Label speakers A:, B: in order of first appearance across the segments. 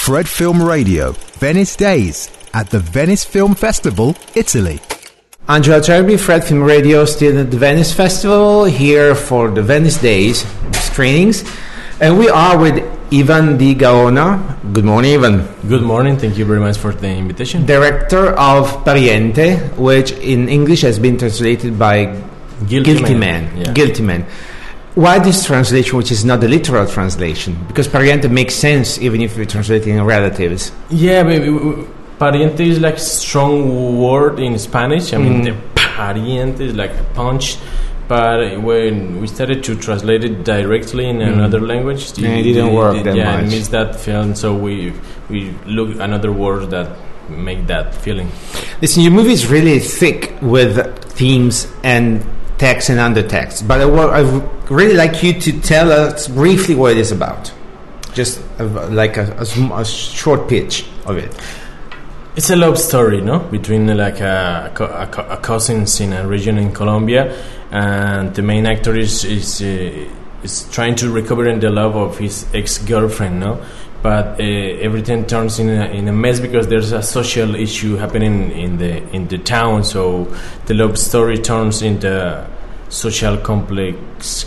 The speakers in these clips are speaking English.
A: Fred Film Radio, Venice Days at the Venice Film Festival, Italy.
B: Angelo Cerbi, Fred Film Radio, still at the Venice Festival, here for the Venice Days screenings. And we are with Ivan Di Gaona. Good morning, Ivan.
C: Good morning. Thank you very much for the invitation.
B: Director of Pariente, which in English has been translated by Guilty Man.
C: Yeah.
B: Guilty Man. Why this translation, which is not the literal translation? Because Pariente makes sense even if we translate it in relatives.
C: Yeah, pariente is like a strong word in Spanish. I mean, the pariente is like a punch. But when we started to translate it directly in another language,
B: it didn't work that much.
C: Yeah, it means that feeling. So we look another word that make that feeling.
B: Listen, your movie is really thick with themes and text and undertext. But I really like you to tell us briefly what it is about. Just like a short pitch of it.
C: It's a love story, no? Between like a cousins in a region in Colombia, and the main actor is trying to recover in the love of his ex-girlfriend, no? But everything turns in a mess because there's a social issue happening in the town. So the love story turns into social conflict.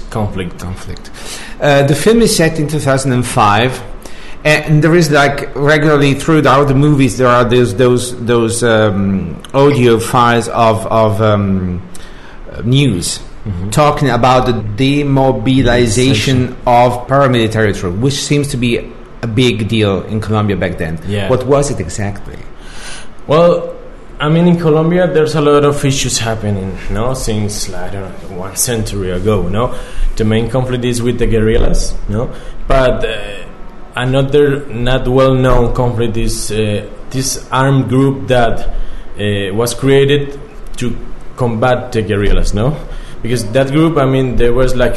B: The film is set in 2005. And there is like regularly throughout the movies there are those audio files of news talking about the demobilization of paramilitary troops, which seems to be a big deal in Colombia back then.
C: Yeah.
B: What was it exactly?
C: Well, I mean, in Colombia there's a lot of issues happening, no? Since I don't know, 1 century ago, no? The main conflict is with the guerrillas, no? But another not well-known conflict is this armed group that was created to combat the guerrillas, no? Because that group, I mean, there was like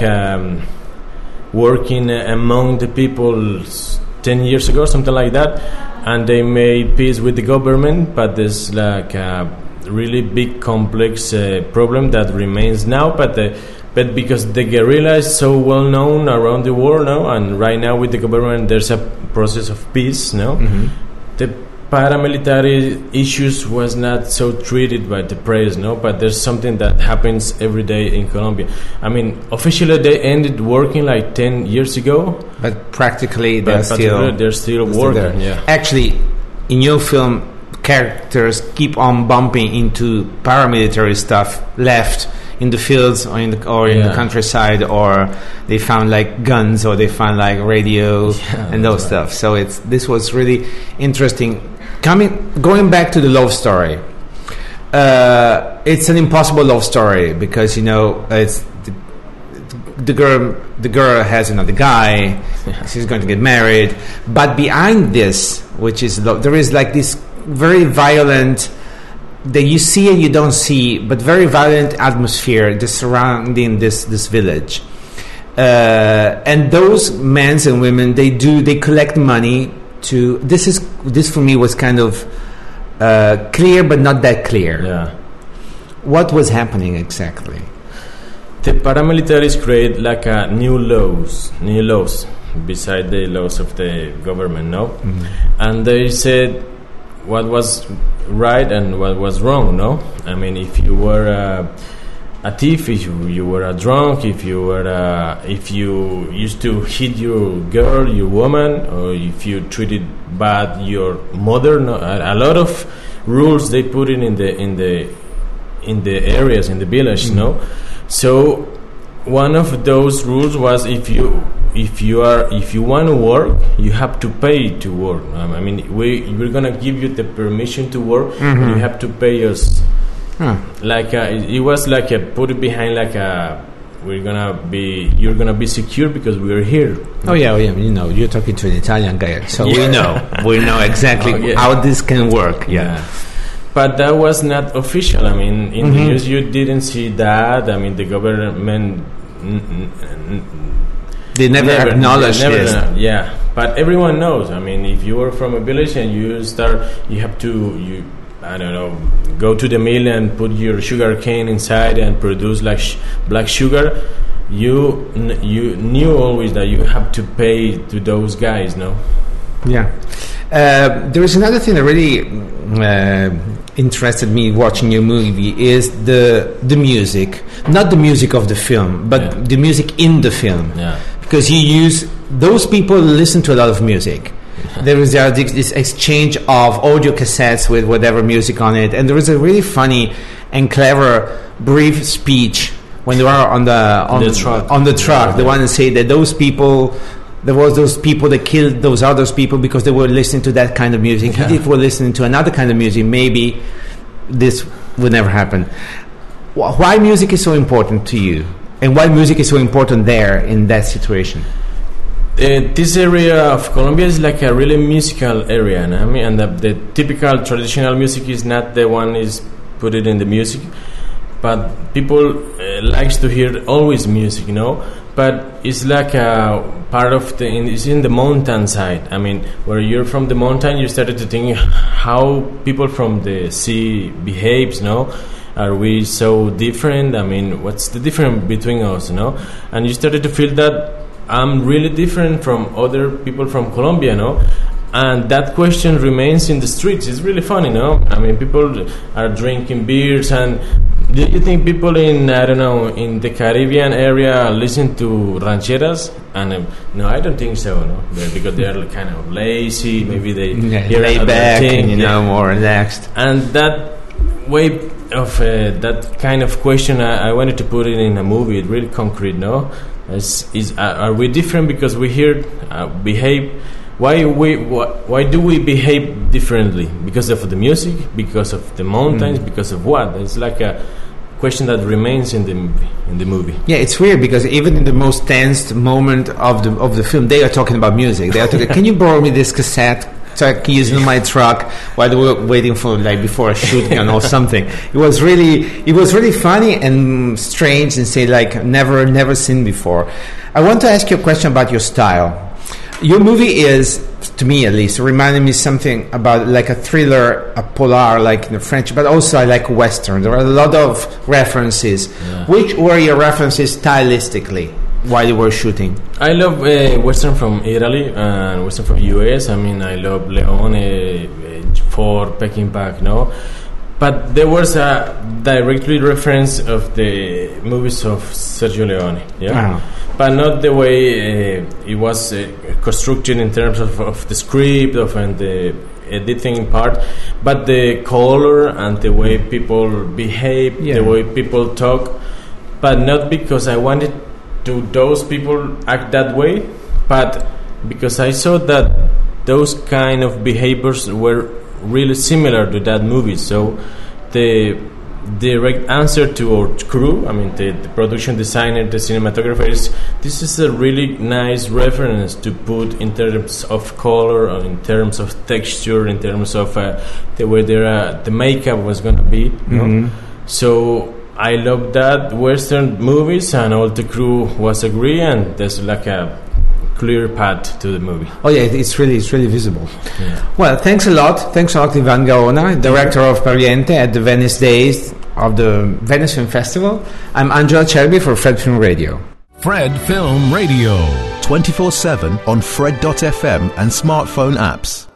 C: working among the people 10 years ago, something like that, and they made peace with the government, but there's like a really big, complex problem that remains now, but because the guerrilla is so well known around the world now, and right now with the government there's a process of peace, no? The paramilitary issues was not so treated by the press, no? But there's something that happens every day in Colombia. I mean, officially they ended working like 10 years ago,
B: but practically they're still
C: working. Yeah.
B: Actually, in your film, characters keep on bumping into paramilitary stuff left in the fields or in the countryside, or they found like guns, or they found like radio and those stuff. So this was really interesting. Going back to the love story, it's an impossible love story because it's the girl has another guy. She's going to get married, but behind this, which is love, there is like this very violent, that you see and you don't see, but very violent atmosphere just surrounding this village. And those men and women, they collect money to. This for me was kind of clear, but not that clear.
C: Yeah.
B: What was happening exactly?
C: The paramilitaries create like new laws beside the laws of the government, no? And they said what was right and what was wrong, no? I mean, if you were a thief, if you were a drunk, if you used to hit your girl, your woman, or if you treated bad your mother, no? A lot of rules they put in the areas, in the village, no? So one of those rules was if you want to work, you have to pay to work. I mean, we're gonna give you the permission to work, but you have to pay us. Like it was like put it behind like you're gonna be secure because we're here.
B: Oh yeah. You're talking to an Italian guy, so we know exactly how this can work. Yeah.
C: But that was not official. I mean, in the news you didn't see that. I mean, the government.
B: They never acknowledged this.
C: Yeah, but everyone knows. I mean, if you are from a village and you have to go to the mill and put your sugar cane inside and produce like black sugar. You knew always that you have to pay to those guys, no?
B: Yeah. There is another thing that really interested me watching your movie is the music, not the music of the film, but the music in the film.
C: Yeah.
B: Because you use those people listen to a lot of music. There is this exchange of audio cassettes with whatever music on it, and there is a really funny and clever brief speech when they are on the truck. The one that say that those people that killed those other people because they were listening to that kind of music. If they were listening to another kind of music, maybe this would never happen. Why music is so important to you, and why music is so important there in that situation?
C: This area of Colombia is like a really musical area, no? I mean, and the typical traditional music is not the one is put it in the music, but people likes to hear always music, But it's like a part of it's in the mountain side. I mean, where you're from the mountain, you started to think how people from the sea behaves, Are we so different? I mean, what's the difference between us, And you started to feel that I'm really different from other people from Colombia, And that question remains in the streets. It's really funny, I mean, people are drinking beers, and do you think people in in the Caribbean area listen to rancheras? And no, I don't think so, because they are kind of lazy. Maybe they hear
B: lay back and more relaxed.
C: And that way of that kind of question, I wanted to put it in a movie. It's really concrete, Are we different because we here behave? Why do we behave differently? Because of the music? Because of the mountains? Because of what? It's like a question that remains in the movie.
B: Yeah, it's weird because even in the most tense moment of the film, they are talking about music. They are talking, can you borrow me this cassette so I can use it in my truck while they were waiting for before a shoot or something. It was really funny and strange and say never seen before. I want to ask you a question about your style. Your movie is, to me at least, reminding me something about like a thriller, a polar, like in the French, but also I like Western. There are a lot of references. Yeah. Which were your references stylistically while you were shooting?
C: I love Western from Italy and Western from US. I mean, I love Leone, Ford, Peckinpah, But there was a directly reference of the movies of Sergio Leone, but not the way it was constructed in terms of the script and the editing part, but the color and the way people behave, the way people talk, but not because I wanted to those people act that way, but because I saw that those kind of behaviors were really similar to that movie. So the direct answer to our crew, I mean the production designer, the cinematographer, this is a really nice reference to put in terms of color, or in terms of texture, in terms of the way the makeup was going to be. So I love that Western movies, and all the crew was agree, and there's like a clear path to the movie.
B: Oh yeah, it's really visible. Yeah. Well, thanks a lot, Ivan Gaona, director of Pariente at the Venice Days of the Venice Film Festival. I'm Angelo Cerbi for Fred Film Radio.
A: Fred Film Radio, 24/7 on Fred.fm and smartphone apps.